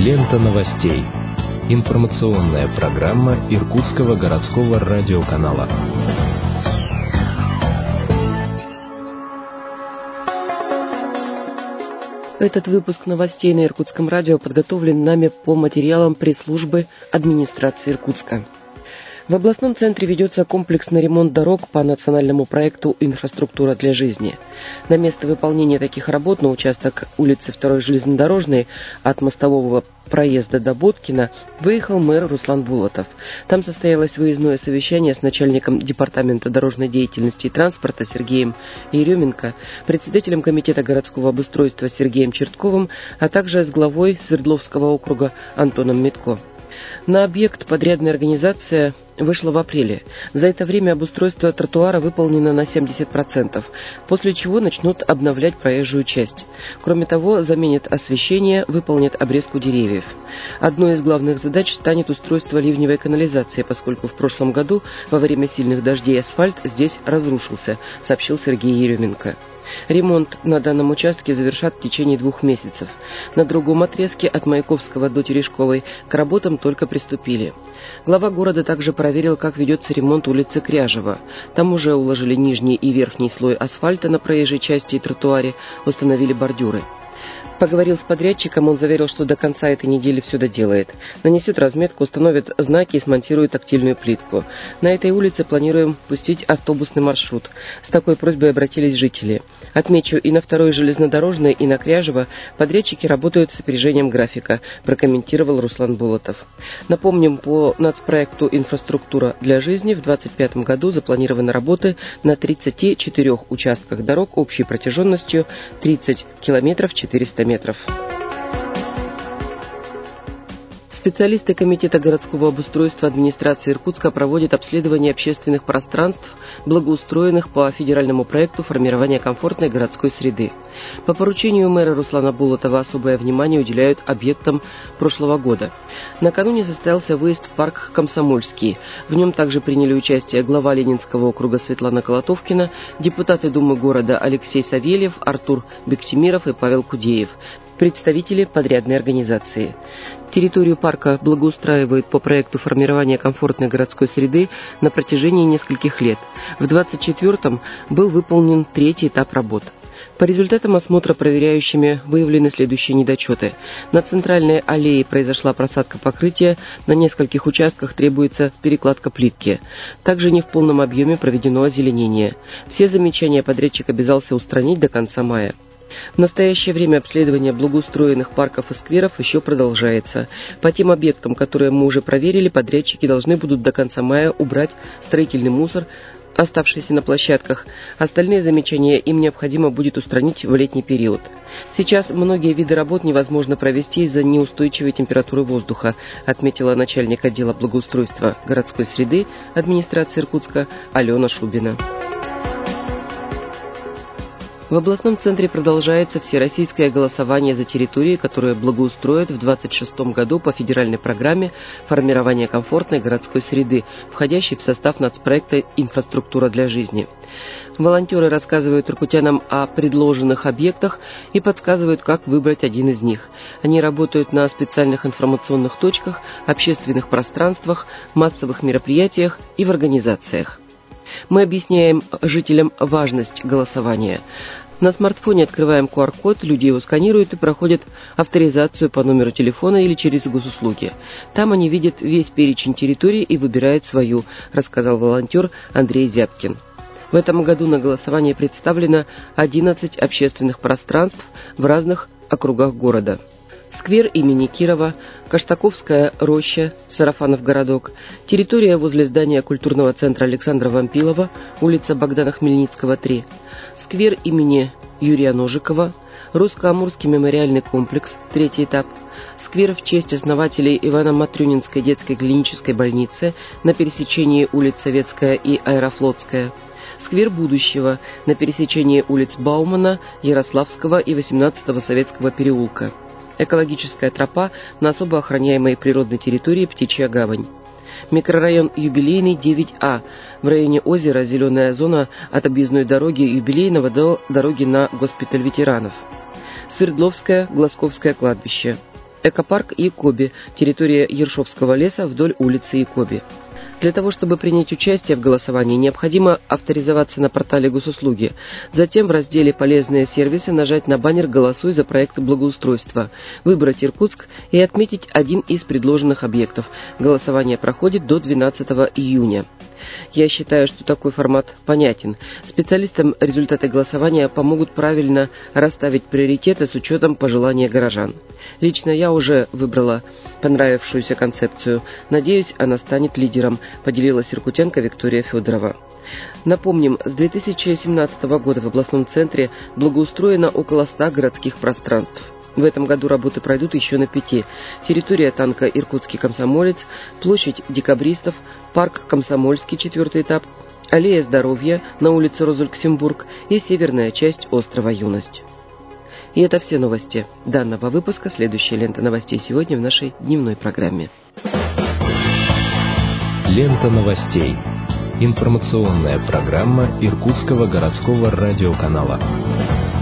Лента новостей. Информационная программа Иркутского городского радиоканала. Этот выпуск новостей на Иркутском радио подготовлен нами по материалам пресс-службы администрации Иркутска. В областном центре ведется комплексный ремонт дорог по национальному проекту «Инфраструктура для жизни». На место выполнения таких работ на участок улицы 2 железнодорожной от мостового проезда до Боткина выехал мэр Руслан Булатов. Там состоялось выездное совещание с начальником департамента дорожной деятельности и транспорта Сергеем Еременко, председателем комитета городского обустройства Сергеем Чертковым, а также с главой Свердловского округа Антоном Митко. На объект подрядная организация вышла в апреле. За это время обустройство тротуара выполнено на 70%, после чего начнут обновлять проезжую часть. Кроме того, заменят освещение, выполнят обрезку деревьев. Одной из главных задач станет устройство ливневой канализации, поскольку в прошлом году во время сильных дождей асфальт здесь разрушился, сообщил Сергей Еременко. Ремонт на данном участке завершат в течение 2 месяцев. На другом отрезке от Маяковского до Терешковой к работам только приступили. Глава города также проверил, как ведется ремонт улицы Кряжева. Там уже уложили нижний и верхний слой асфальта на проезжей части и тротуаре, установили бордюры. Поговорил с подрядчиком, он заверил, что до конца этой недели все доделает. Нанесет разметку, установит знаки и смонтирует тактильную плитку. На этой улице планируем пустить автобусный маршрут. С такой просьбой обратились жители. Отмечу, и на 2 железнодорожной, и на Кряжево подрядчики работают с опережением графика, прокомментировал Руслан Булатов. Напомним, по нацпроекту «Инфраструктура для жизни» в 2025 году запланированы работы на 34 участках дорог общей протяженностью 30 километров 400 метров. Специалисты Комитета городского обустройства администрации Иркутска проводят обследование общественных пространств, благоустроенных по федеральному проекту формирования комфортной городской среды. По поручению мэра Руслана Булатова особое внимание уделяют объектам прошлого года. Накануне состоялся выезд в парк «Комсомольский». В нем также приняли участие глава Ленинского округа Светлана Колотовкина, депутаты Думы города Алексей Савельев, Артур Бектимиров и Павел Кудеев, представители подрядной организации. Территорию парка благоустраивают по проекту формирования комфортной городской среды на протяжении нескольких лет. В 2024-м был выполнен 3-й этап работ. По результатам осмотра проверяющими выявлены следующие недочеты. На центральной аллее произошла просадка покрытия, на нескольких участках требуется перекладка плитки. Также не в полном объеме проведено озеленение. Все замечания подрядчик обязался устранить до конца мая. В настоящее время обследование благоустроенных парков и скверов еще продолжается. По тем объектам, которые мы уже проверили, подрядчики должны будут до конца мая убрать строительный мусор, оставшийся на площадках. Остальные замечания им необходимо будет устранить в летний период. Сейчас многие виды работ невозможно провести из-за неустойчивой температуры воздуха, отметила начальник отдела благоустройства городской среды администрации Иркутска Алена Шубина. В областном центре продолжается всероссийское голосование за территории, которые благоустроят в 2026 году по федеральной программе формирования комфортной городской среды, входящей в состав нацпроекта «Инфраструктура для жизни». Волонтеры рассказывают иркутянам о предложенных объектах и подсказывают, как выбрать один из них. Они работают на специальных информационных точках, общественных пространствах, массовых мероприятиях и в организациях. Мы объясняем жителям важность голосования. На смартфоне открываем QR-код, люди его сканируют и проходят авторизацию по номеру телефона или через госуслуги. Там они видят весь перечень территорий и выбирают свою, рассказал волонтер Андрей Зябкин. В этом году на голосование представлено 11 общественных пространств в разных округах города. Сквер имени Кирова, Каштаковская роща, Сарафанов городок, территория возле здания культурного центра Александра Вампилова, улица Богдана Хмельницкого, 3, сквер имени Юрия Ножикова, Русско-Амурский мемориальный комплекс, 3-й этап, сквер в честь основателей Ивано-Матрюнинской детской клинической больницы на пересечении улиц Советская и Аэрофлотская, сквер будущего на пересечении улиц Баумана, Ярославского и 18-го Советского переулка, экологическая тропа на особо охраняемой природной территории Птичья гавань. Микрорайон Юбилейный, 9А. В районе озера зеленая зона от объездной дороги Юбилейного до дороги на госпиталь ветеранов. Свердловское, Глазковское кладбище. Экопарк Якоби, территория Ершовского леса вдоль улицы Якоби. Для того, чтобы принять участие в голосовании, необходимо авторизоваться на портале Госуслуги. Затем в разделе «Полезные сервисы» нажать на баннер «Голосуй за проект благоустройства», выбрать Иркутск и отметить один из предложенных объектов. Голосование проходит до 12 июня. Я считаю, что такой формат понятен. Специалистам результаты голосования помогут правильно расставить приоритеты с учетом пожеланий горожан. Лично я уже выбрала понравившуюся концепцию. Надеюсь, она станет лидером, поделилась иркутянка Виктория Федорова. Напомним, с 2017 года в областном центре благоустроено около 100 городских пространств. В этом году работы пройдут еще на 5. Территория танка «Иркутский комсомолец», площадь Декабристов, парк «Комсомольский», 4-й этап, аллея Здоровья на улице Роза-Люксембург и северная часть острова Юность. И это все новости данного выпуска. Следующая лента новостей сегодня в нашей дневной программе. Лента новостей. Информационная программа Иркутского городского радиоканала.